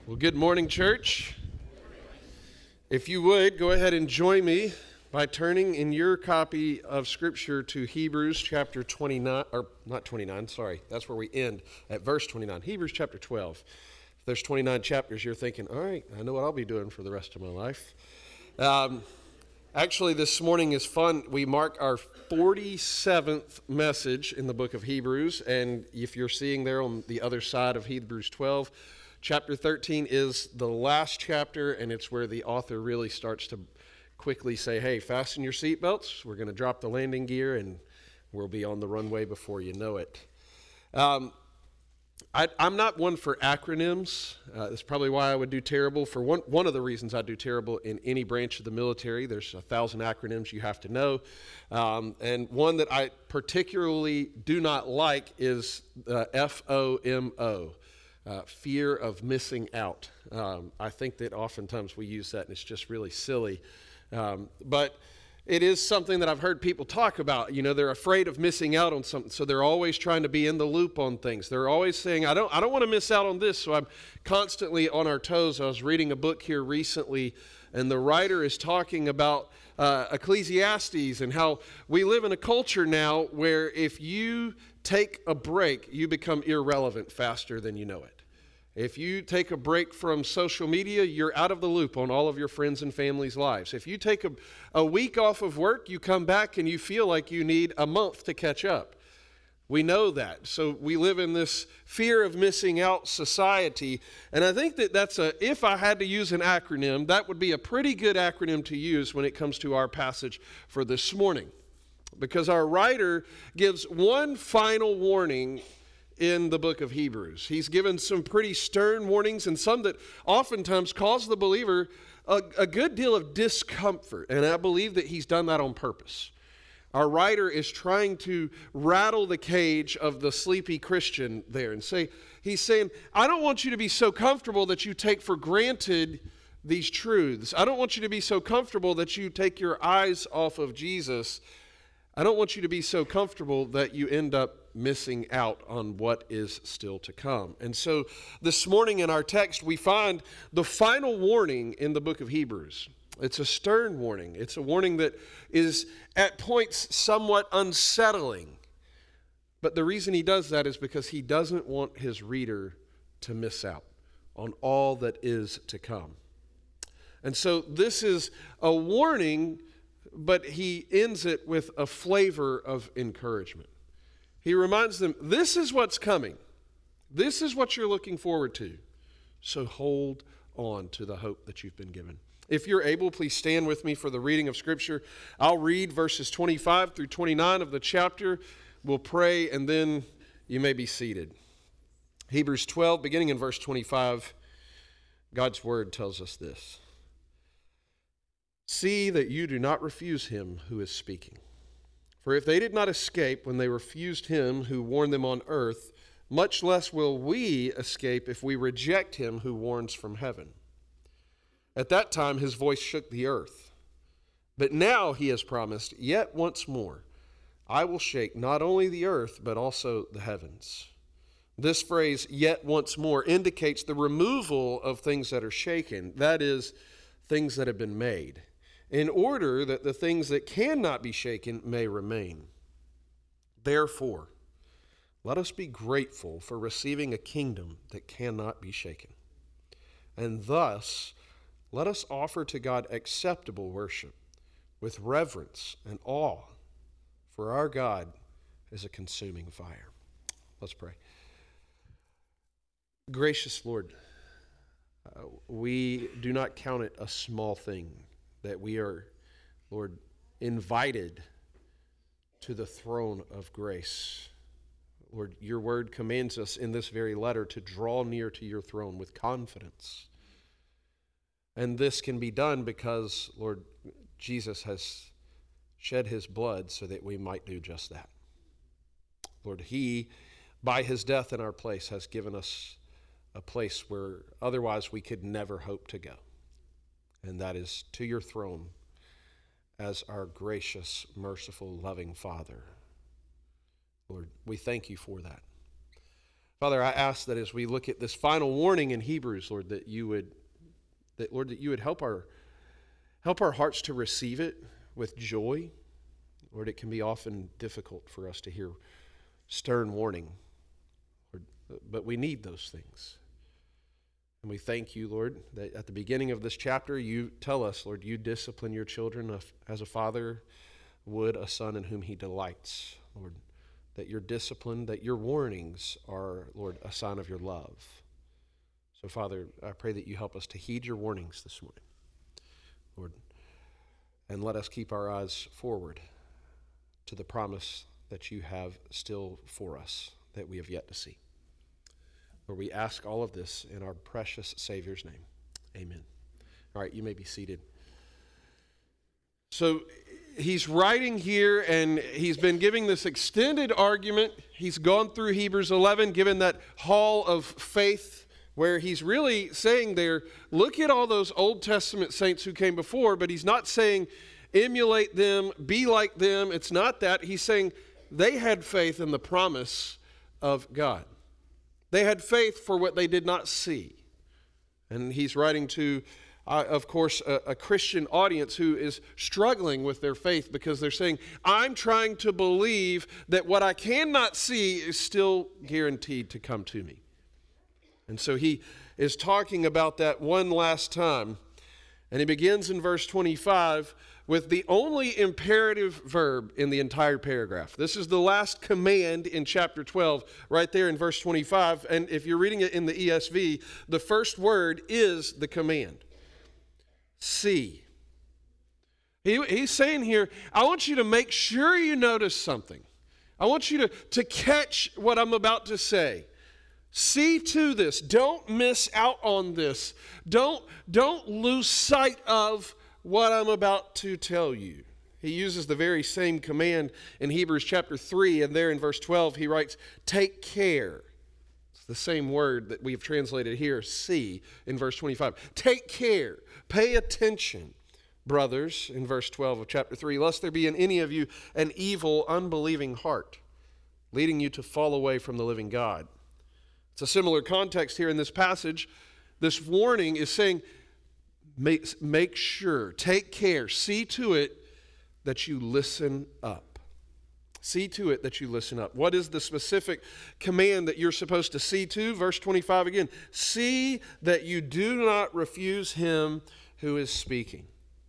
Well, good morning, church. If you would, go ahead and join me by turning in your copy of Scripture to Hebrews chapter 29, or not 29, sorry, that's where we end, at verse 29. Hebrews chapter 12. If there's 29 chapters, you're thinking, all right, I know what I'll be doing for the rest of my life. Actually, this morning is fun. We mark our 47th message in the book of Hebrews, and if you're seeing there on the other side of Hebrews 12, Chapter 13 is the last chapter, and it's where the author really starts to quickly say, hey, fasten your seatbelts. We're going to drop the landing gear, and we'll be on the runway before you know it. I'm not one for acronyms. That's probably why I would do terrible. For one of the reasons I do terrible in any branch of the military, there's 1,000 acronyms you have to know. And one that I particularly do not like is FOMO. Fear of missing out. I think that oftentimes we use that and it's just really silly. But it is something that I've heard people talk about. You know, they're afraid of missing out on something, so they're always trying to be in the loop on things. They're always saying, I don't want to miss out on this, so I'm constantly on our toes. I was reading a book here recently, and the writer is talking about Ecclesiastes and how we live in a culture now where if you take a break, you become irrelevant faster than you know it. If you take a break from social media, you're out of the loop on all of your friends and family's lives. If you take a week off of work, you come back and you feel like you need a month to catch up. We know that. So we live in this fear of missing out society. And I think that if I had to use an acronym, that would be a pretty good acronym to use when it comes to our passage for this morning. Because our writer gives one final warning in the book of Hebrews. He's given some pretty stern warnings and some that oftentimes cause the believer a good deal of discomfort. And I believe that he's done that on purpose. Our writer is trying to rattle the cage of the sleepy Christian there and he's saying, I don't want you to be so comfortable that you take for granted these truths. I don't want you to be so comfortable that you take your eyes off of Jesus. I don't want you to be so comfortable that you end up missing out on what is still to come. And so this morning in our text, we find the final warning in the book of Hebrews. It's a stern warning. It's a warning that is at points somewhat unsettling. But the reason he does that is because he doesn't want his reader to miss out on all that is to come. And so this is a warning, but he ends it with a flavor of encouragement. He reminds them, this is what's coming. This is what you're looking forward to. So hold on to the hope that you've been given. If you're able, please stand with me for the reading of Scripture. I'll read verses 25 through 29 of the chapter. We'll pray, and then you may be seated. Hebrews 12, beginning in verse 25, God's word tells us this. See that you do not refuse him who is speaking. For if they did not escape when they refused him who warned them on earth, much less will we escape if we reject him who warns from heaven. At that time his voice shook the earth. But now he has promised, yet once more, I will shake not only the earth, but also the heavens. This phrase, yet once more, indicates the removal of things that are shaken, that is, things that have been made, in order that the things that cannot be shaken may remain. Therefore, let us be grateful for receiving a kingdom that cannot be shaken. And thus, let us offer to God acceptable worship with reverence and awe, for our God is a consuming fire. Let's pray. Gracious Lord, we do not count it a small thing that we are, Lord, invited to the throne of grace. Lord, your word commands us in this very letter to draw near to your throne with confidence. And this can be done because, Lord, Jesus has shed his blood so that we might do just that. Lord, he, by his death in our place, has given us a place where otherwise we could never hope to go. And that is to your throne as our gracious, merciful, loving Father. Lord, we thank you for that. Father, I ask that as we look at this final warning in Hebrews, Lord, that you would help our hearts to receive it with joy. Lord, it can be often difficult for us to hear stern warning, Lord, but we need those things. And we thank you, Lord, that at the beginning of this chapter, you tell us, Lord, you discipline your children as a father would a son in whom he delights, Lord, that your discipline, that your warnings are, Lord, a sign of your love. So, Father, I pray that you help us to heed your warnings this morning, Lord, and let us keep our eyes forward to the promise that you have still for us that we have yet to see. Lord, we ask all of this in our precious Savior's name. Amen. All right, you may be seated. So he's writing here, and he's been giving this extended argument. He's gone through Hebrews 11, given that hall of faith, where he's really saying there, look at all those Old Testament saints who came before, but he's not saying emulate them, be like them. It's not that. He's saying they had faith in the promise of God. They had faith for what they did not see. And he's writing to, of course, a Christian audience who is struggling with their faith because they're saying, I'm trying to believe that what I cannot see is still guaranteed to come to me. And so he is talking about that one last time. And he begins in verse 25 with the only imperative verb in the entire paragraph. This is the last command in chapter 12, right there in verse 25. And if you're reading it in the ESV, the first word is the command. See. He's saying here, I want you to make sure you notice something. I want you to catch what I'm about to say. See to this. Don't miss out on this. Don't lose sight of what I'm about to tell you. He uses the very same command in Hebrews chapter 3, and there in verse 12 he writes, take care. It's the same word that we've translated here, see, in verse 25. Take care, pay attention, brothers, in verse 12 of chapter 3, lest there be in any of you an evil, unbelieving heart, leading you to fall away from the living God. It's a similar context here in this passage. This warning is saying, make sure, take care, see to it that you listen up. See to it that you listen up. What is the specific command that you're supposed to see to? Verse 25 again. See that you do not refuse him who is speaking.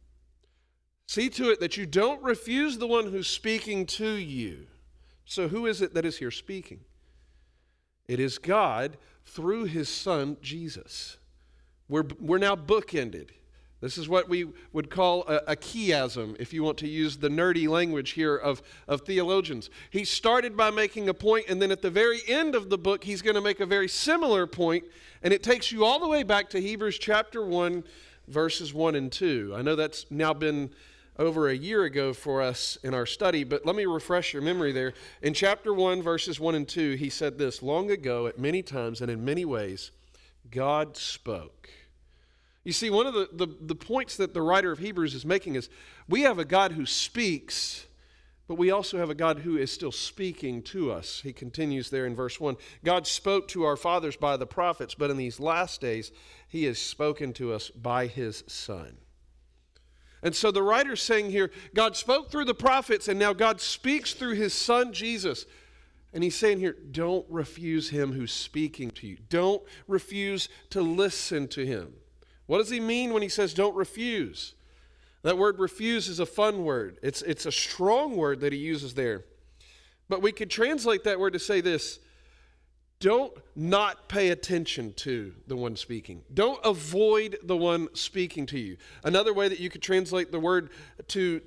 See to it that you don't refuse the one who's speaking to you. So who is it that is here speaking? It is God through his Son, Jesus. We're now bookended. This is what we would call a chiasm, if you want to use the nerdy language here of theologians. He started by making a point, and then at the very end of the book, he's going to make a very similar point, and it takes you all the way back to Hebrews chapter 1, verses 1 and 2. I know that's now been over a year ago for us in our study, but let me refresh your memory there. In chapter 1, verses 1 and 2, he said this, long ago, at many times and in many ways, God spoke. You see, one of the points that the writer of Hebrews is making is we have a God who speaks, but we also have a God who is still speaking to us. He continues there in verse 1. God spoke to our fathers by the prophets, but in these last days, he has spoken to us by his Son. And so the writer's saying here, God spoke through the prophets, and now God speaks through his Son, Jesus. And he's saying here, don't refuse him who's speaking to you. Don't refuse to listen to him. What does he mean when he says don't refuse? That word refuse is a fun word. It's a strong word that he uses there. But we could translate that word to say this, don't not pay attention to the one speaking. Don't avoid the one speaking to you. Another way that you could translate the word to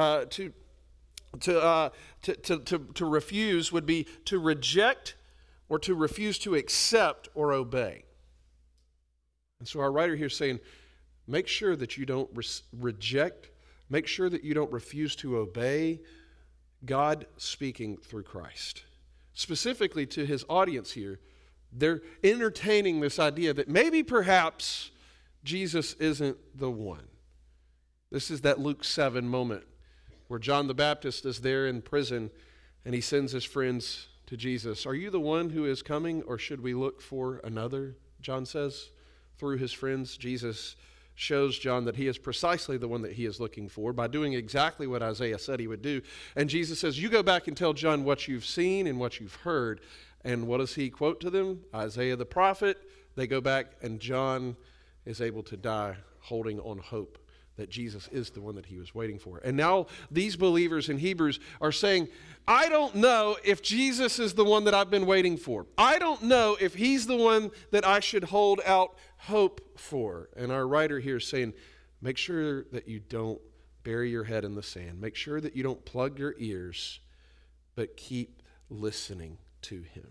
refuse would be to reject or to refuse to accept or obey. And so our writer here is saying, make sure that you don't reject, make sure that you don't refuse to obey God speaking through Christ. Specifically to his audience here, they're entertaining this idea that maybe perhaps Jesus isn't the one. This is that Luke 7 moment where John the Baptist is there in prison and he sends his friends to Jesus, "Are you the one who is coming, or should we look for another?" John says. Through his friends, Jesus shows John that he is precisely the one that he is looking for by doing exactly what Isaiah said he would do. And Jesus says, "You go back and tell John what you've seen and what you've heard." And what does he quote to them? Isaiah the prophet. They go back, and John is able to die holding on hope that Jesus is the one that he was waiting for. And now these believers in Hebrews are saying, "I don't know if Jesus is the one that I've been waiting for. I don't know if he's the one that I should hold out hope for." And our writer here is saying, make sure that you don't bury your head in the sand. Make sure that you don't plug your ears, but keep listening to him.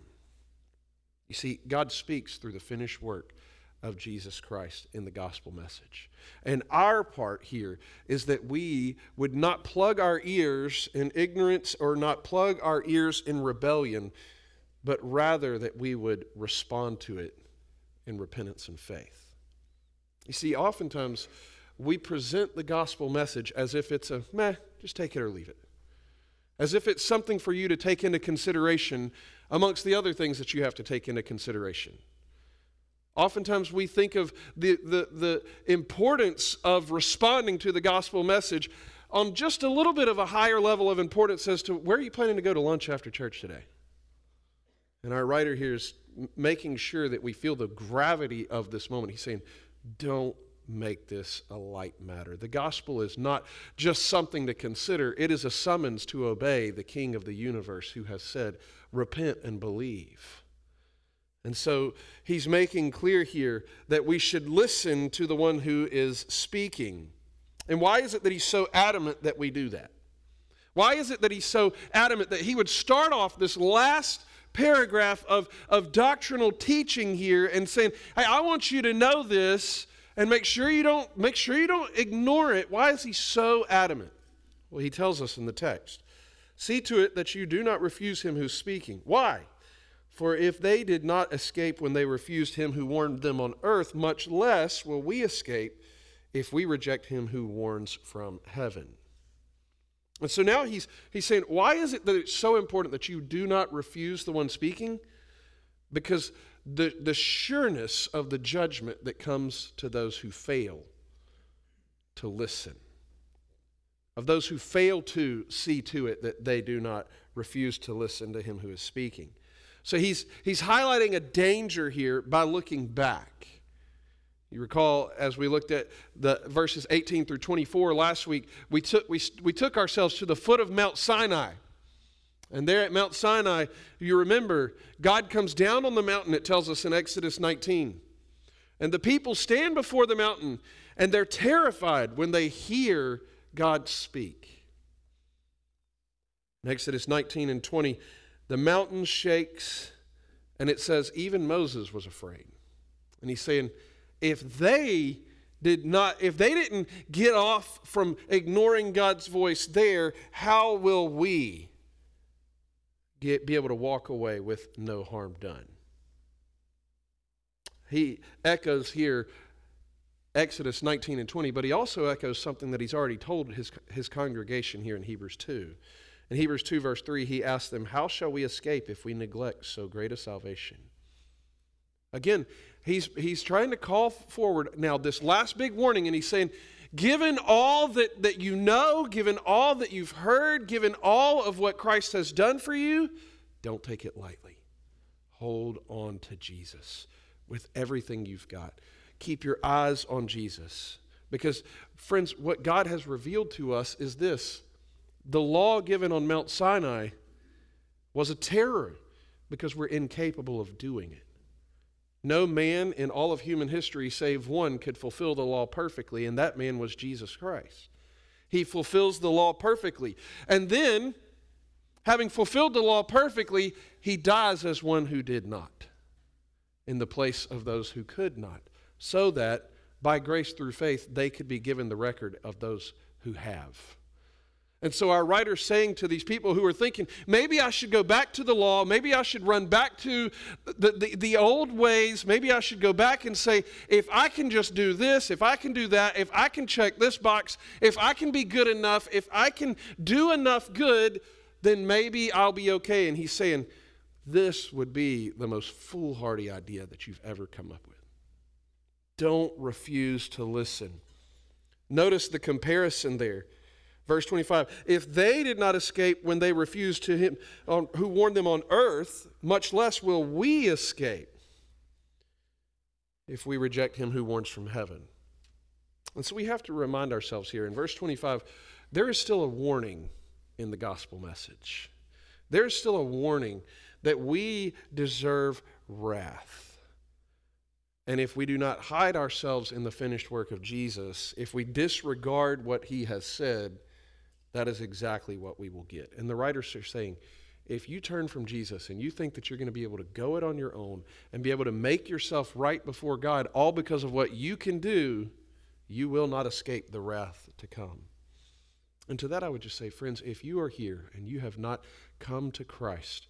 You see, God speaks through the finished work of Jesus Christ in the gospel message. And our part here is that we would not plug our ears in ignorance or not plug our ears in rebellion, but rather that we would respond to it in repentance and faith. You see, oftentimes we present the gospel message as if it's a meh, just take it or leave it. As if it's something for you to take into consideration amongst the other things that you have to take into consideration. Oftentimes we think of the importance of responding to the gospel message on just a little bit of a higher level of importance as to where are you planning to go to lunch after church today? And our writer here is making sure that we feel the gravity of this moment. He's saying, don't make this a light matter. The gospel is not just something to consider. It is a summons to obey the King of the universe who has said, repent and believe. And so he's making clear here that we should listen to the one who is speaking. And why is it that he's so adamant that we do that? Why is it that he's so adamant that he would start off this last paragraph of doctrinal teaching here and saying, hey, I want you to know this and make sure you don't ignore it. Why is he so adamant? Well, he tells us in the text, see to it that you do not refuse him who's speaking. Why? For if they did not escape when they refused him who warned them on earth, much less will we escape if we reject him who warns from heaven. And so now he's saying, why is it that it's so important that you do not refuse the one speaking? Because the sureness of the judgment that comes to those who fail to listen, of those who fail to see to it that they do not refuse to listen to him who is speaking. So he's highlighting a danger here by looking back. You recall, as we looked at the verses 18 through 24 last week, we took ourselves to the foot of Mount Sinai. And there at Mount Sinai, you remember, God comes down on the mountain, it tells us in Exodus 19. And the people stand before the mountain, and they're terrified when they hear God speak. In Exodus 19 and 20, the mountain shakes, and it says even Moses was afraid. And he's saying, if they didn't get off from ignoring God's voice there, how will we be able to walk away with no harm done? He echoes here Exodus 19 and 20, but he also echoes something that he's already told his congregation here in Hebrews 2. In Hebrews 2 verse 3, he asks them, how shall we escape if we neglect so great a salvation? Again, he's trying to call forward now this last big warning, and he's saying, given all that you know, given all that you've heard, given all of what Christ has done for you, don't take it lightly. Hold on to Jesus with everything you've got. Keep your eyes on Jesus. Because, friends, what God has revealed to us is this. The law given on Mount Sinai was a terror because we're incapable of doing it. No man in all of human history save one could fulfill the law perfectly, and that man was Jesus Christ. He fulfills the law perfectly. And then, having fulfilled the law perfectly, he dies as one who did not in the place of those who could not, so that by grace through faith, they could be given the record of those who have. And so our writer's saying to these people who are thinking, maybe I should go back to the law, maybe I should run back to the old ways, maybe I should go back and say, if I can just do this, if I can do that, if I can check this box, if I can be good enough, if I can do enough good, then maybe I'll be okay. And he's saying, this would be the most foolhardy idea that you've ever come up with. Don't refuse to listen. Notice the comparison there. Verse 25, if they did not escape when they refused to him who warned them on earth, much less will we escape if we reject him who warns from heaven. And so we have to remind ourselves here in verse 25, there is still a warning in the gospel message. There is still a warning that we deserve wrath. And if we do not hide ourselves in the finished work of Jesus, if we disregard what he has said, that is exactly what we will get. And the writers are saying, if you turn from Jesus and you think that you're going to be able to go it on your own and be able to make yourself right before God, all because of what you can do, you will not escape the wrath to come. And to that I would just say, friends, if you are here and you have not come to Christ,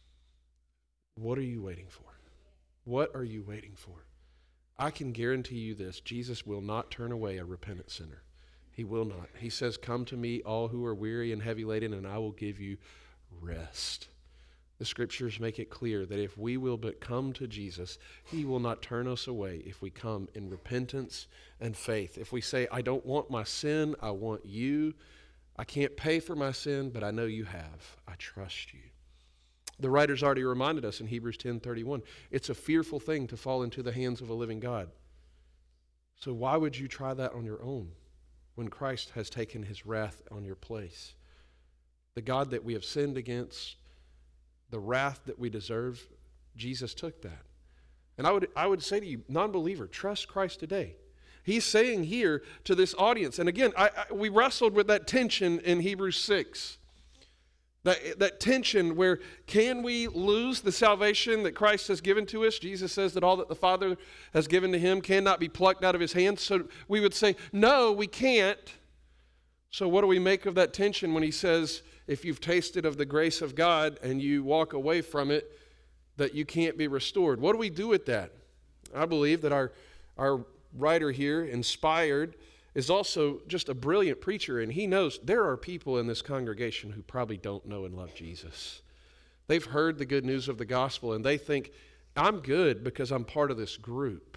what are you waiting for? What are you waiting for? I can guarantee you this, Jesus will not turn away a repentant sinner. He will not. He says, come to me, all who are weary and heavy laden, and I will give you rest. The scriptures make it clear that if we will but come to Jesus, he will not turn us away if we come in repentance and faith. If we say, I don't want my sin, I want you. I can't pay for my sin, but I know you have. I trust you. The writers already reminded us in Hebrews 10:31, it's a fearful thing to fall into the hands of a living God. So why would you try that on your own when Christ has taken his wrath on your place? The God that we have sinned against, the wrath that we deserve, Jesus took that. And I would say to you, non-believer, trust Christ today. He's saying here to this audience, and again, we wrestled with that tension in Hebrews 6. That tension where can we lose the salvation that Christ has given to us? Jesus says that all that the Father has given to him cannot be plucked out of his hands. So we would say, no, we can't. So what do we make of that tension when he says, if you've tasted of the grace of God and you walk away from it, that you can't be restored? What do we do with that? I believe that our writer here, inspired, is also just a brilliant preacher, and he knows there are people in this congregation who probably don't know and love Jesus. They've heard the good news of the gospel, and they think, I'm good because I'm part of this group.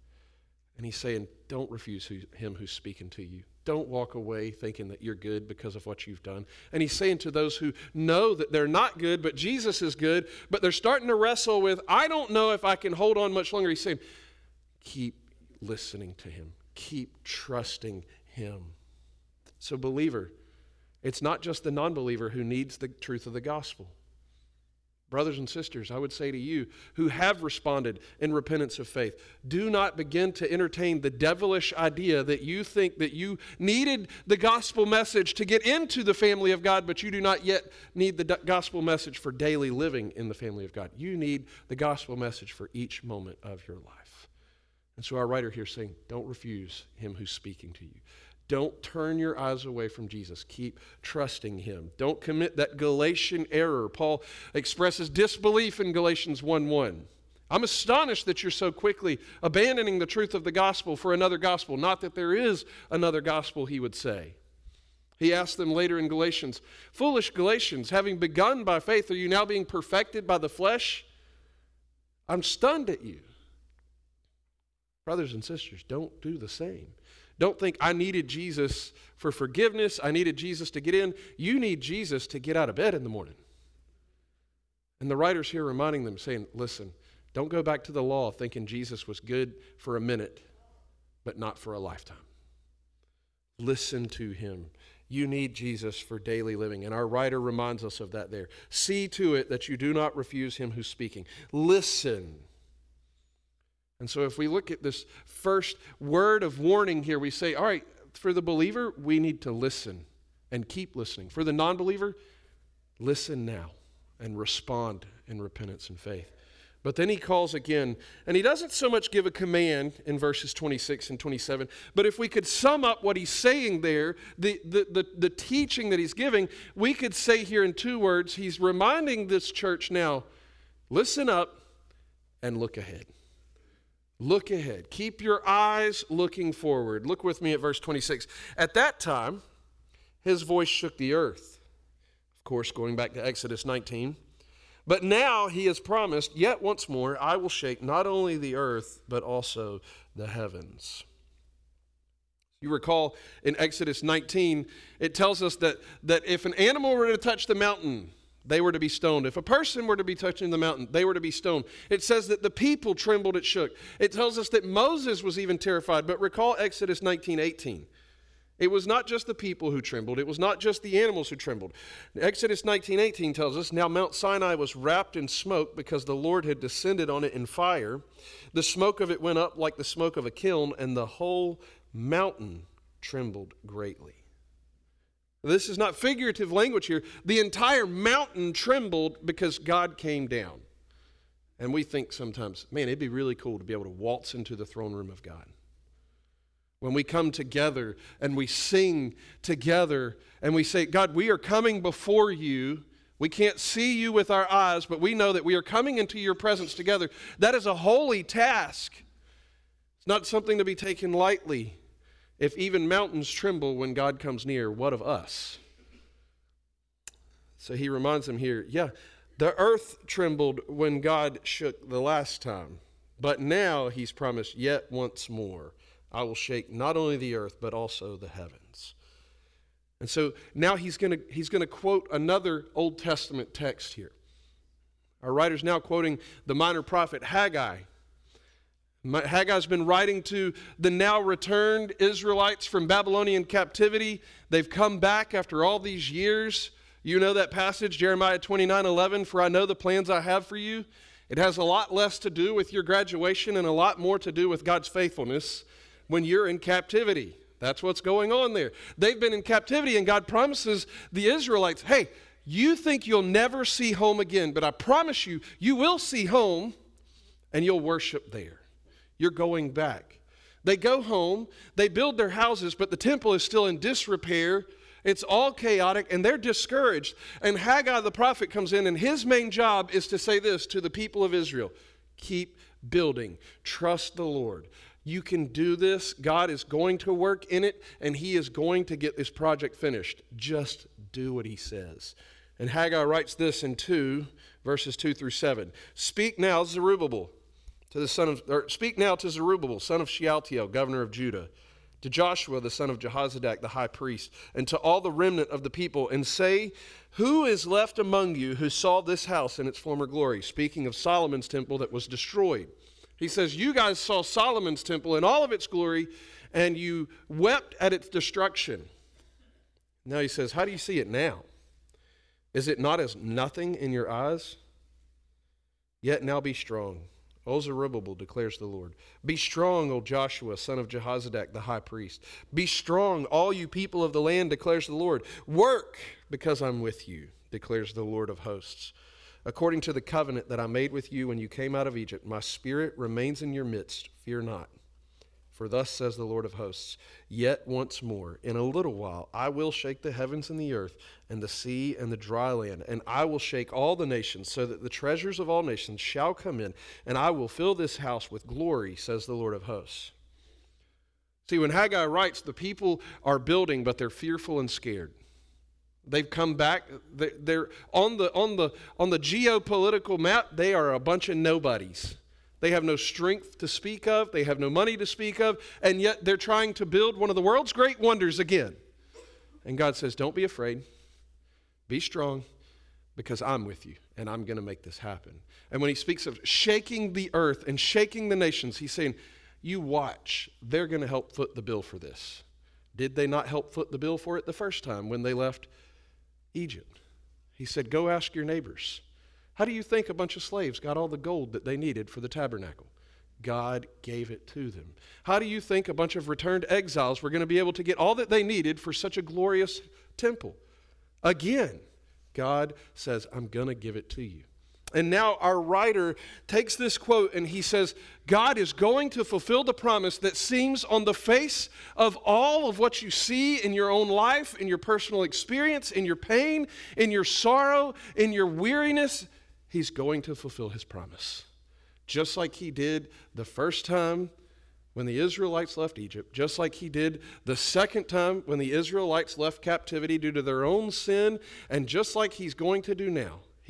And he's saying, don't refuse him who's speaking to you. Don't walk away thinking that you're good because of what you've done. And he's saying to those who know that they're not good, but Jesus is good, but they're starting to wrestle with, I don't know if I can hold on much longer. He's saying, keep listening to him. Keep trusting him. So believer, it's not just the non-believer who needs the truth of the gospel. Brothers and sisters, I would say to you who have responded in repentance of faith, do not begin to entertain the devilish idea that you think that you needed the gospel message to get into the family of God, but you do not yet need the gospel message for daily living in the family of God. You need the gospel message for each moment of your life. And so our writer here is saying, don't refuse him who's speaking to you. Don't turn your eyes away from Jesus. Keep trusting him. Don't commit that Galatian error. Paul expresses disbelief in Galatians 1:1. I'm astonished that you're so quickly abandoning the truth of the gospel for another gospel. Not that there is another gospel, he would say. He asked them later in Galatians, foolish Galatians, having begun by faith, are you now being perfected by the flesh? I'm stunned at you. Brothers and sisters, don't do the same. Don't think I needed Jesus for forgiveness. I needed Jesus to get in. You need Jesus to get out of bed in the morning. And the writer's here reminding them, saying, listen, don't go back to the law thinking Jesus was good for a minute, but not for a lifetime. Listen to him. You need Jesus for daily living. And our writer reminds us of that there. See to it that you do not refuse him who's speaking. Listen. And so if we look at this first word of warning here, we say, all right, for the believer, we need to listen and keep listening. For the non-believer, listen now and respond in repentance and faith. But then he calls again, and he doesn't so much give a command in verses 26 and 27, but if we could sum up what he's saying there, the teaching that he's giving, we could say here in two words, he's reminding this church now, listen up and look ahead. Look ahead. Keep your eyes looking forward. Look with me at verse 26. At that time, his voice shook the earth. Of course, going back to Exodus 19. But now he has promised, yet once more, I will shake not only the earth, but also the heavens. You recall in Exodus 19, it tells us that if an animal were to touch the mountain, they were to be stoned. If a person were to be touching the mountain, they were to be stoned. It says that the people trembled, it shook. It tells us that Moses was even terrified. But recall Exodus 19:18. It was not just the people who trembled. It was not just the animals who trembled. Exodus 19:18 tells us, now Mount Sinai was wrapped in smoke because the Lord had descended on it in fire. The smoke of it went up like the smoke of a kiln, and the whole mountain trembled greatly. This is not figurative language here. The entire mountain trembled because God came down. And we think sometimes, man, it'd be really cool to be able to waltz into the throne room of God. When we come together and we sing together and we say, God, we are coming before you. We can't see you with our eyes, but we know that we are coming into your presence together. That is a holy task. It's not something to be taken lightly. If even mountains tremble when God comes near, what of us? So he reminds them here, the earth trembled when God shook the last time, but now he's promised, yet once more, I will shake not only the earth, but also the heavens. And so now he's going to quote another Old Testament text here. Our writer's now quoting the minor prophet Haggai. Haggai's been writing to the now returned Israelites from Babylonian captivity. They've come back after all these years. You know that passage, Jeremiah 29:11, for I know the plans I have for you. It has a lot less to do with your graduation and a lot more to do with God's faithfulness when you're in captivity. That's what's going on there. They've been in captivity, and God promises the Israelites, hey, you think you'll never see home again, but I promise you, you will see home, and you'll worship there. You're going back. They go home, they build their houses, but the temple is still in disrepair. It's all chaotic, and they're discouraged. And Haggai the prophet comes in, and his main job is to say this to the people of Israel: keep building. Trust the Lord. You can do this. God is going to work in it, and he is going to get this project finished. Just do what he says. And Haggai writes this in 2, verses 2 through 7. Speak now, Zerubbabel, speak now to Zerubbabel, son of Shealtiel, governor of Judah, to Joshua, the son of Jehozadak, the high priest, and to all the remnant of the people, and say, who is left among you who saw this house in its former glory? Speaking of Solomon's temple that was destroyed. He says, you guys saw Solomon's temple in all of its glory, and you wept at its destruction. Now he says, how do you see it now? Is it not as nothing in your eyes? Yet now be strong, O Zerubbabel, declares the Lord. Be strong, O Joshua, son of Jehozadak, the high priest. Be strong, all you people of the land, declares the Lord. Work, because I'm with you, declares the Lord of hosts. According to the covenant that I made with you when you came out of Egypt, my spirit remains in your midst. Fear not. For thus says the Lord of hosts, yet once more, in a little while, I will shake the heavens and the earth and the sea and the dry land, and I will shake all the nations, so that the treasures of all nations shall come in, and I will fill this house with glory, says the Lord of hosts. See, when Haggai writes, the people are building, but they're fearful and scared. They've come back. They're on the geopolitical map. They are a bunch of nobodies. They have no strength to speak of. They have no money to speak of. And yet they're trying to build one of the world's great wonders again. And God says, don't be afraid. Be strong, because I'm with you, and I'm going to make this happen. And when he speaks of shaking the earth and shaking the nations, he's saying, you watch. They're going to help foot the bill for this. Did they not help foot the bill for it the first time when they left Egypt? He said, go ask your neighbors. How do you think a bunch of slaves got all the gold that they needed for the tabernacle? God gave it to them. How do you think a bunch of returned exiles were going to be able to get all that they needed for such a glorious temple? Again, God says, I'm going to give it to you. And now our writer takes this quote and he says, God is going to fulfill the promise that seems on the face of all of what you see in your own life, in your personal experience, in your pain, in your sorrow, in your weariness. He's going to fulfill his promise. Just like he did the first time when the Israelites left Egypt, just like he did the second time when the Israelites left captivity due to their own sin, and just like he's going to do now.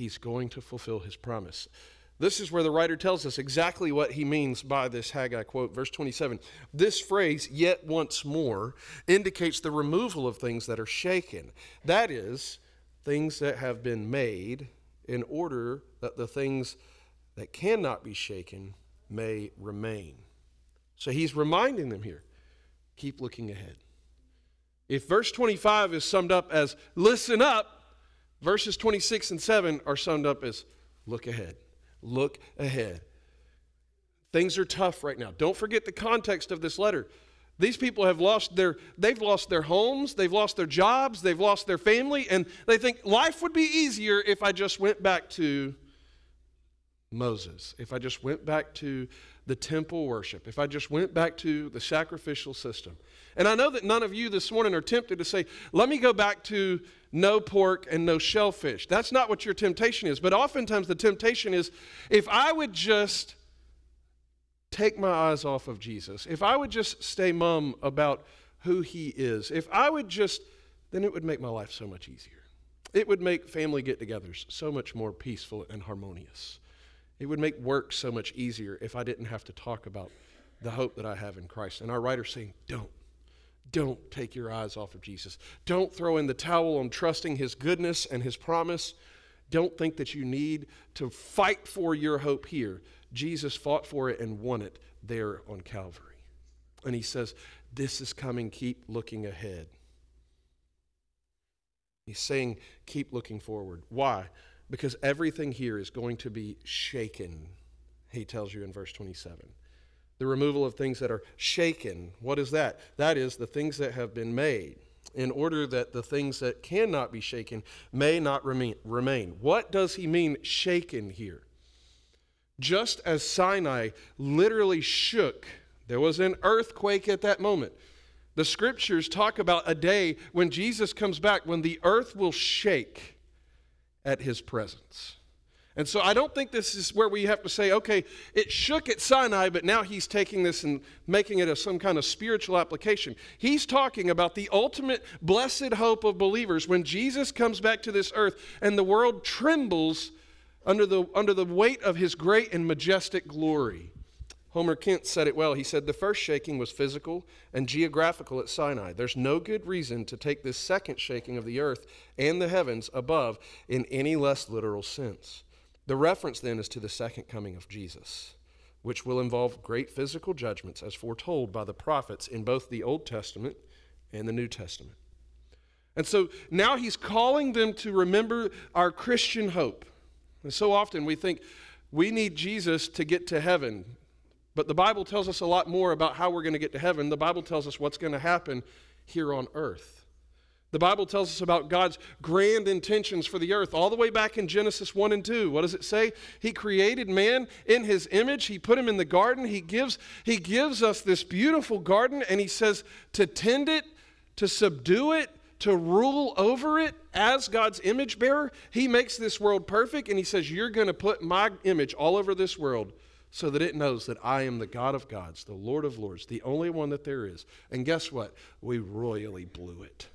he's going to fulfill his promise. This is where the writer tells us exactly what he means by this Haggai quote. Verse 27, this phrase, yet once more, indicates the removal of things that are shaken. That is, things that have been made in order that the things that cannot be shaken may remain. So he's reminding them here, keep looking ahead. If verse 25 is summed up as listen up, verses 26 and 7 are summed up as look ahead. Look ahead. Things are tough right now. Don't forget the context of this letter. These people have they've lost their homes, they've lost their jobs, they've lost their family, and they think life would be easier if I just went back to Moses, if I just went back to the temple worship, if I just went back to the sacrificial system. And I know that none of you this morning are tempted to say, let me go back to no pork and no shellfish. That's not what your temptation is. But oftentimes the temptation is, if I would just take my eyes off of Jesus, if I would just stay mum about who he is, if I would just, then it would make my life so much easier. It would make family get-togethers so much more peaceful and harmonious. It would make work so much easier if I didn't have to talk about the hope that I have in Christ. And our writer's saying, don't take your eyes off of Jesus. Don't throw in the towel on trusting his goodness and his promise. Don't think that you need to fight for your hope here. Jesus fought for it and won it there on Calvary. And he says, this is coming, keep looking ahead. He's saying, keep looking forward. Why? Because everything here is going to be shaken, he tells you in verse 27. The removal of things that are shaken. What is that? That is the things that have been made, in order that the things that cannot be shaken may not remain. What does he mean shaken here? Just as Sinai literally shook, there was an earthquake at that moment. The scriptures talk about a day when Jesus comes back, when the earth will shake at his presence. And so I don't think this is where we have to say, okay, it shook at Sinai, but now he's taking this and making it some kind of spiritual application. He's talking about the ultimate blessed hope of believers when Jesus comes back to this earth and the world trembles under the weight of his great and majestic glory. Homer Kent said it well. He said, the first shaking was physical and geographical at Sinai. There's no good reason to take this second shaking of the earth and the heavens above in any less literal sense. The reference then is to the second coming of Jesus, which will involve great physical judgments as foretold by the prophets in both the Old Testament and the New Testament. And so now he's calling them to remember our Christian hope. And so often we think we need Jesus to get to heaven. But the Bible tells us a lot more about how we're going to get to heaven. The Bible tells us what's going to happen here on earth. The Bible tells us about God's grand intentions for the earth all the way back in Genesis 1 and 2. What does it say? He created man in his image. He put him in the garden. He gives us this beautiful garden, and he says to tend it, to subdue it, to rule over it as God's image bearer. He makes this world perfect, and he says, you're going to put my image all over this world so that it knows that I am the God of gods, the Lord of lords, the only one that there is. And guess what? We royally blew it.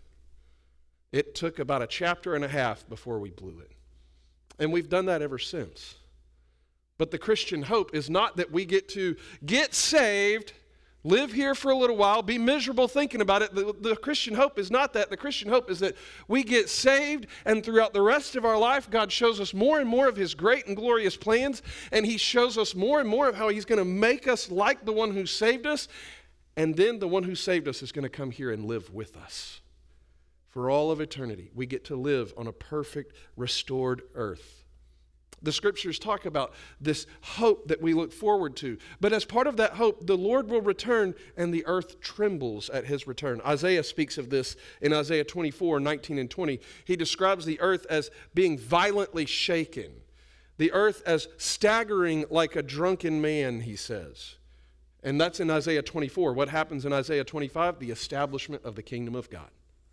It took about a chapter and a half before we blew it. And we've done that ever since. But the Christian hope is not that we get to get saved, live here for a little while, be miserable thinking about it. The Christian hope is not that. The Christian hope is that we get saved, and throughout the rest of our life, God shows us more and more of his great and glorious plans, and he shows us more and more of how he's going to make us like the one who saved us, and then the one who saved us is going to come here and live with us. For all of eternity, we get to live on a perfect, restored earth. The scriptures talk about this hope that we look forward to. But as part of that hope, the Lord will return and the earth trembles at his return. Isaiah speaks of this in Isaiah 24, 19 and 20. He describes the earth as being violently shaken. The earth as staggering like a drunken man, he says. And that's in Isaiah 24. What happens in Isaiah 25? The establishment of the kingdom of God.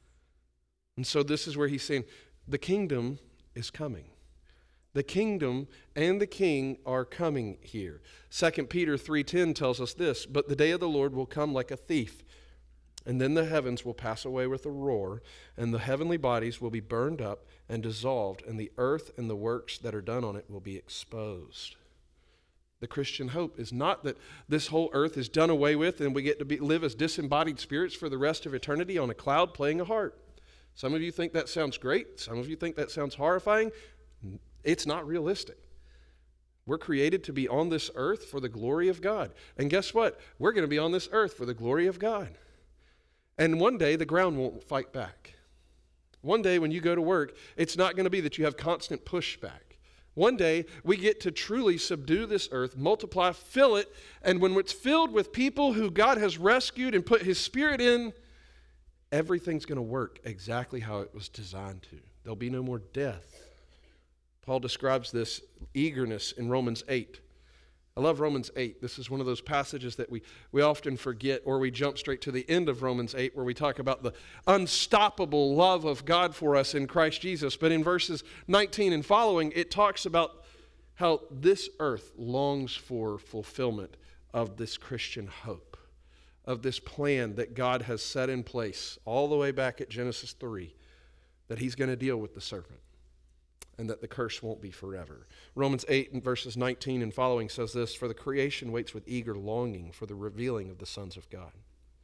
And so this is where he's saying, the kingdom is coming. The kingdom and the king are coming here. 2 Peter 3:10 tells us this, but the day of the Lord will come like a thief. And then the heavens will pass away with a roar, and the heavenly bodies will be burned up and dissolved, and the earth and the works that are done on it will be exposed. The Christian hope is not that this whole earth is done away with and we get to live as disembodied spirits for the rest of eternity on a cloud playing a harp. Some of you think that sounds great. Some of you think that sounds horrifying. It's not realistic. We're created to be on this earth for the glory of God. And guess what? We're going to be on this earth for the glory of God. And one day the ground won't fight back. One day when you go to work, it's not going to be that you have constant pushback. One day we get to truly subdue this earth, multiply, fill it, and when it's filled with people who God has rescued and put His Spirit in, everything's going to work exactly how it was designed to. There'll be no more death. Paul describes this eagerness in Romans 8. I love Romans 8. This is one of those passages that we often forget, or we jump straight to the end of Romans 8 where we talk about the unstoppable love of God for us in Christ Jesus. But in verses 19 and following, it talks about how this earth longs for fulfillment of this Christian hope, of this plan that God has set in place all the way back at Genesis 3, that He's going to deal with the serpent, and that the curse won't be forever. Romans 8 and verses 19 and following says this, "For the creation waits with eager longing for the revealing of the sons of God."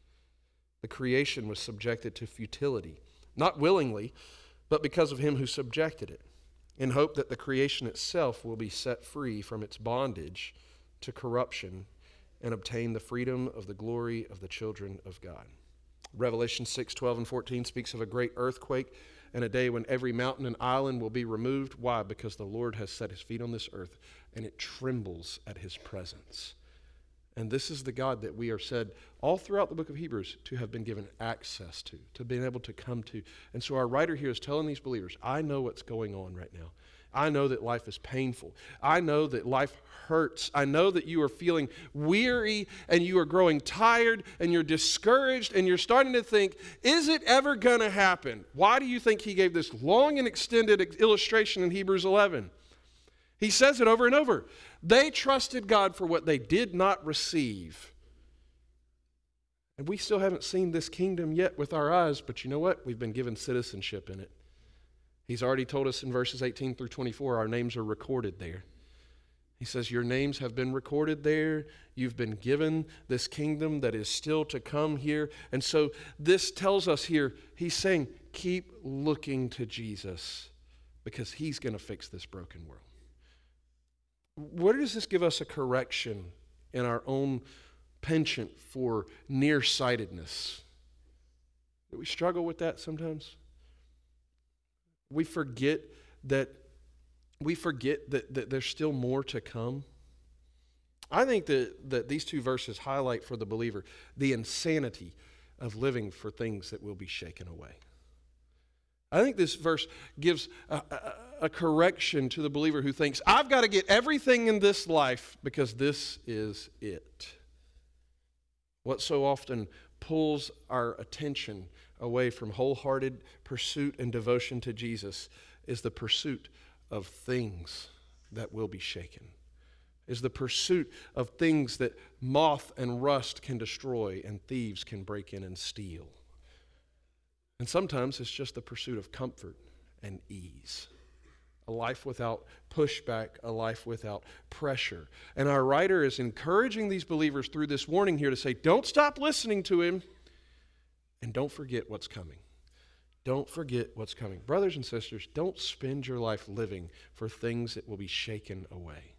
The creation was subjected to futility, not willingly, but because of Him who subjected it, in hope that the creation itself will be set free from its bondage to corruption and obtain the freedom of the glory of the children of God. Revelation 6:12 and 14 speaks of a great earthquake and a day when every mountain and island will be removed. Why? Because the Lord has set His feet on this earth, and it trembles at His presence. And this is the God that we are said all throughout the book of Hebrews to have been given access to being able to come to. And so our writer here is telling these believers, I know what's going on right now. I know that life is painful. I know that life hurts. I know that you are feeling weary and you are growing tired and you're discouraged and you're starting to think, is it ever going to happen? Why do you think he gave this long and extended illustration in Hebrews 11? He says it over and over. They trusted God for what they did not receive. And we still haven't seen this kingdom yet with our eyes, but you know what? We've been given citizenship in it. He's already told us in verses 18 through 24, our names are recorded there. He says, your names have been recorded there. You've been given this kingdom that is still to come here. And so this tells us here, he's saying, keep looking to Jesus because He's going to fix this broken world. Where does this give us a correction in our own penchant for nearsightedness? Do we struggle with that sometimes? We forget that there's still more to come. I think that these two verses highlight for the believer the insanity of living for things that will be shaken away. I think this verse gives a correction to the believer who thinks, I've got to get everything in this life because this is it. What so often pulls our attention away from wholehearted pursuit and devotion to Jesus is the pursuit of things that will be shaken, is the pursuit of things that moth and rust can destroy and thieves can break in and steal. And sometimes it's just the pursuit of comfort and ease. A life without pushback, a life without pressure. And our writer is encouraging these believers through this warning here to say, don't stop listening to him and don't forget what's coming. Don't forget what's coming. Brothers and sisters, don't spend your life living for things that will be shaken away.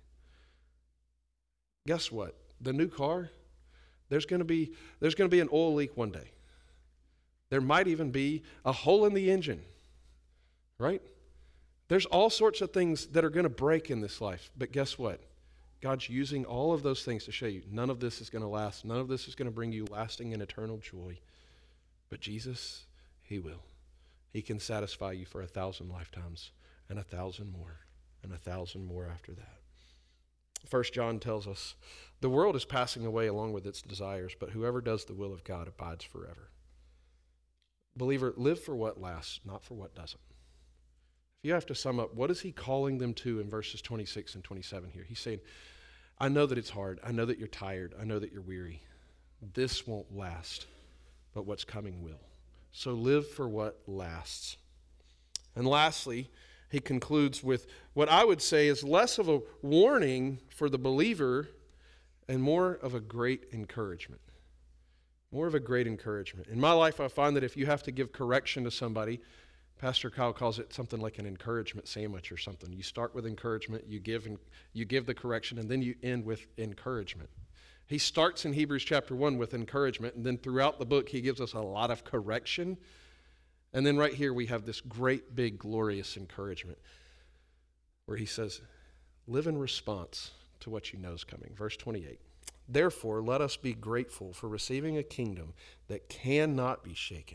Guess what? The new car, there's going to be an oil leak one day. There might even be a hole in the engine, right? There's all sorts of things that are going to break in this life. But guess what? God's using all of those things to show you none of this is going to last. None of this is going to bring you lasting and eternal joy. But Jesus, He will. He can satisfy you for 1,000 lifetimes and 1,000 more and 1,000 more after that. 1 John tells us, the world is passing away along with its desires, but whoever does the will of God abides forever. Believer, live for what lasts, not for what doesn't. If you have to sum up, what is He calling them to in verses 26 and 27 here? He's saying, I know that it's hard. I know that you're tired. I know that you're weary. This won't last. but what's coming will. So live for what lasts. And lastly, he concludes with what I would say is less of a warning for the believer and more of a great encouragement. More of a great encouragement. In my life, I find that if you have to give correction to somebody, Pastor Kyle calls it something like an encouragement sandwich or something. You start with encouragement, you give the correction, and then you end with encouragement. He starts in Hebrews chapter 1 with encouragement, and then throughout the book, he gives us a lot of correction. And then right here, we have this great, big, glorious encouragement where he says, live in response to what you know is coming. Verse 28, therefore, let us be grateful for receiving a kingdom that cannot be shaken.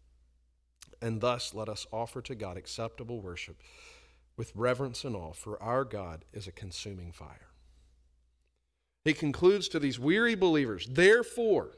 And thus, let us offer to God acceptable worship with reverence and awe, for our God is a consuming fire. He concludes to these weary believers, therefore,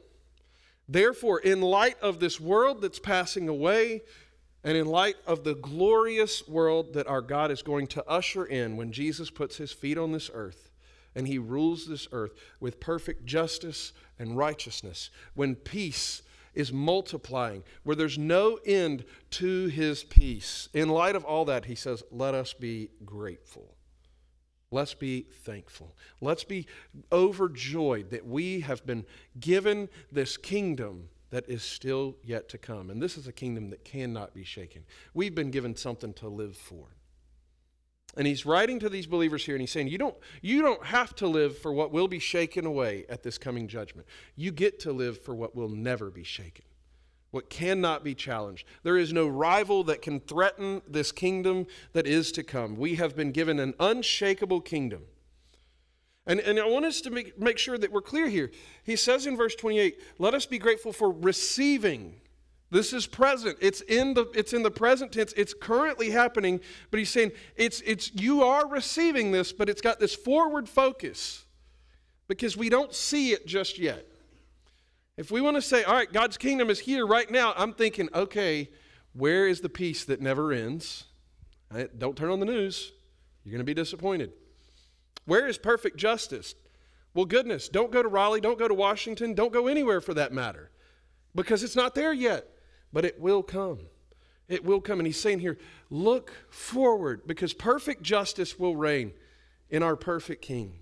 in light of this world that's passing away, and in light of the glorious world that our God is going to usher in when Jesus puts his feet on this earth, and he rules this earth with perfect justice and righteousness, when peace is multiplying, where there's no end to his peace. In light of all that, he says, let us be grateful. Let's be thankful. Let's be overjoyed that we have been given this kingdom that is still yet to come. And this is a kingdom that cannot be shaken. We've been given something to live for. And he's writing to these believers here, and he's saying, you don't have to live for what will be shaken away at this coming judgment. You get to live for what will never be shaken, what cannot be challenged. There is no rival that can threaten this kingdom that is to come. We have been given an unshakable kingdom. And I want us to make sure that we're clear here. He says in verse 28, let us be grateful for receiving. This is present. It's in the present tense. It's currently happening, but he's saying you are receiving this, but it's got this forward focus because we don't see it just yet. If we want to say, all right, God's kingdom is here right now, I'm thinking, okay, where is the peace that never ends? Don't turn on the news. You're going to be disappointed. Where is perfect justice? Well, goodness, don't go to Raleigh, don't go to Washington, don't go anywhere for that matter, because it's not there yet. But it will come. It will come. And he's saying here, look forward, because perfect justice will reign in our perfect King.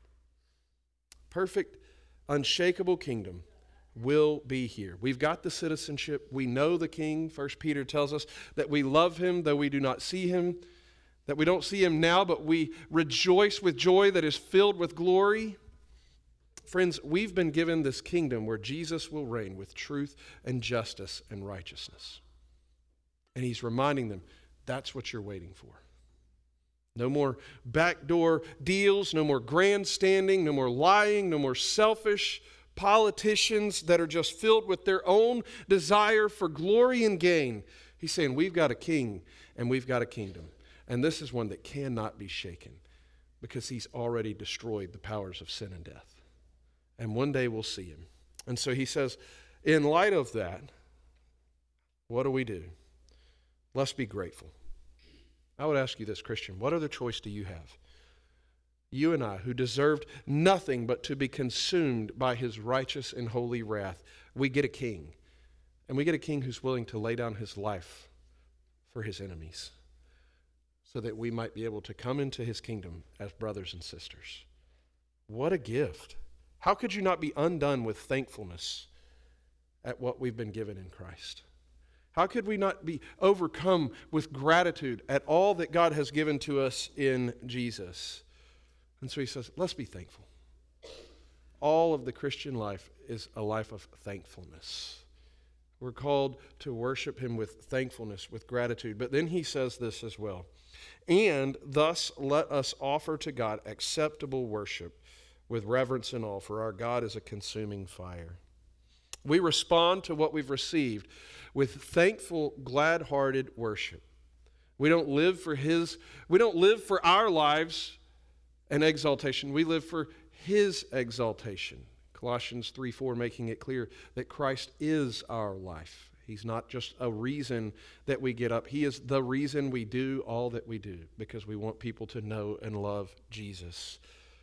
Perfect, unshakable kingdom will be here. We've got the citizenship. We know the King. 1 Peter tells us that we love him, though we do not see him, that we don't see him now, but we rejoice with joy that is filled with glory. Friends, we've been given this kingdom where Jesus will reign with truth and justice and righteousness. And he's reminding them, that's what you're waiting for. No more backdoor deals, no more grandstanding, no more lying, no more selfish politicians that are just filled with their own desire for glory and gain. He's saying, we've got a king and we've got a kingdom. And this is one that cannot be shaken because he's already destroyed the powers of sin and death. And one day we'll see him. And so he says, in light of that, what do we do? Let's be grateful. I would ask you this, Christian, what other choice do you have? You and I, who deserved nothing but to be consumed by his righteous and holy wrath, we get a king. And we get a king who's willing to lay down his life for his enemies so that we might be able to come into his kingdom as brothers and sisters. What a gift. How could you not be undone with thankfulness at what we've been given in Christ? How could we not be overcome with gratitude at all that God has given to us in Jesus? And so he says, let's be thankful. All of the Christian life is a life of thankfulness. We're called to worship him with thankfulness, with gratitude. But then he says this as well. And thus let us offer to God acceptable worship with reverence and awe, for our God is a consuming fire. We respond to what we've received with thankful, glad-hearted worship. We don't live for our lives and exaltation. We live for his exaltation. Colossians 3:4 making it clear that Christ is our life. He's not just a reason that we get up. He is the reason we do all that we do, because we want people to know and love Jesus.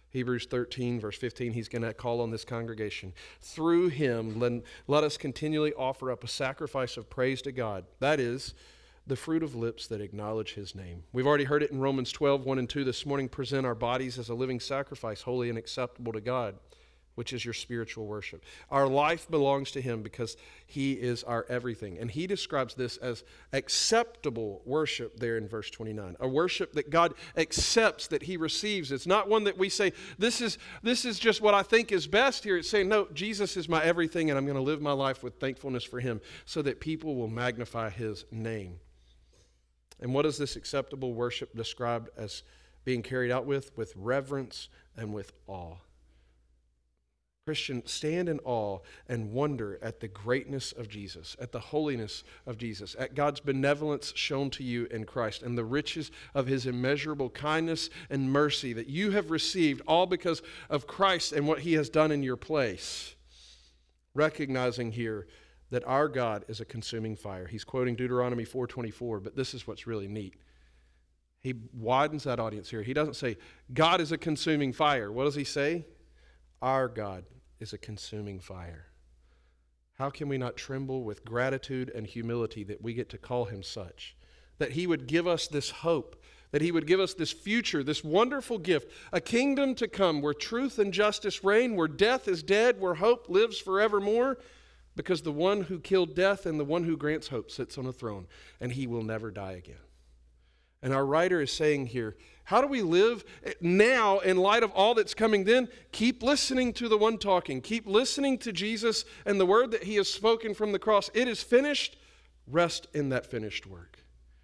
Hebrews 13, verse 15, he's going to call on this congregation. Through him, let us continually offer up a sacrifice of praise to God. That is, the fruit of lips that acknowledge his name. We've already heard it in Romans 12, 1 and 2 this morning. Present our bodies as a living sacrifice, holy and acceptable to God, which is your spiritual worship. Our life belongs to him because he is our everything. And he describes this as acceptable worship there in verse 29. A worship that God accepts, that he receives. It's not one that we say, this is just what I think is best here. It's saying, no, Jesus is my everything, and I'm going to live my life with thankfulness for him so that people will magnify his name. And what is this acceptable worship described as being carried out with? With reverence and with awe. Christian, stand in awe and wonder at the greatness of Jesus, at the holiness of Jesus, at God's benevolence shown to you in Christ, and the riches of his immeasurable kindness and mercy that you have received, all because of Christ and what he has done in your place. Recognizing here that our God is a consuming fire. He's quoting Deuteronomy 4:24, but this is what's really neat. He widens that audience here. He doesn't say, God is a consuming fire. What does he say? Our God is a consuming fire. How can we not tremble with gratitude and humility that we get to call him such? That he would give us this hope, that he would give us this future, this wonderful gift, a kingdom to come where truth and justice reign, where death is dead, where hope lives forevermore, because the one who killed death and the one who grants hope sits on a throne, and he will never die again. And our writer is saying here, how do we live now in light of all that's coming then? Keep listening to the one talking. Keep listening to Jesus and the word that he has spoken from the cross. It is finished. Rest in that finished work.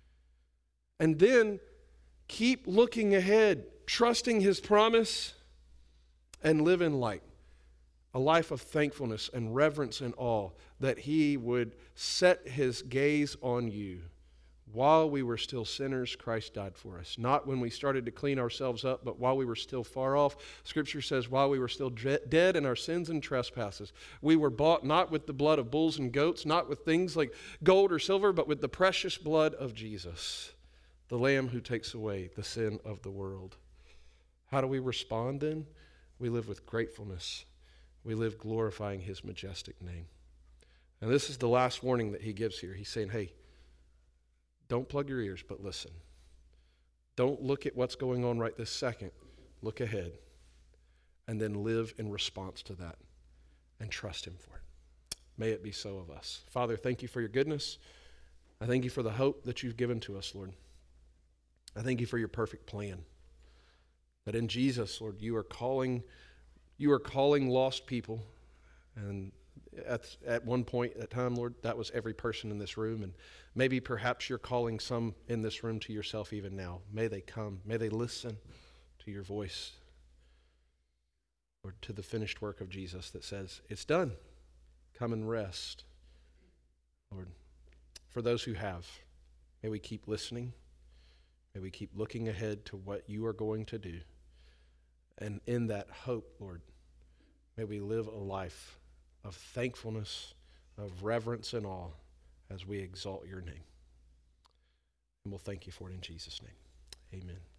And then keep looking ahead, trusting his promise, and live in light. A life of thankfulness and reverence and awe, that he would set his gaze on you. While we were still sinners, Christ died for us. Not when we started to clean ourselves up, but while we were still far off. Scripture says, while we were still dead in our sins and trespasses. We were bought not with the blood of bulls and goats, not with things like gold or silver, but with the precious blood of Jesus, the Lamb who takes away the sin of the world. How do we respond then? We live with gratefulness. We live glorifying his majestic name. And this is the last warning that he gives here. He's saying, hey, don't plug your ears, but listen. Don't look at what's going on right this second. Look ahead. And then live in response to that and trust him for it. May it be so of us. Father, thank you for your goodness. I thank you for the hope that you've given to us, Lord. I thank you for your perfect plan. That in Jesus, Lord, you are calling lost people, and at one point in time, Lord, that was every person in this room, and maybe perhaps you're calling some in this room to yourself even now. May they come, may they listen to your voice, Lord, to the finished work of Jesus that says, it's done, come and rest. Lord, for those who have, may we keep listening, may we keep looking ahead to what you are going to do, and in that hope, Lord, may we live a life of thankfulness, of reverence and awe as we exalt your name. And we'll thank you for it in Jesus' name. Amen.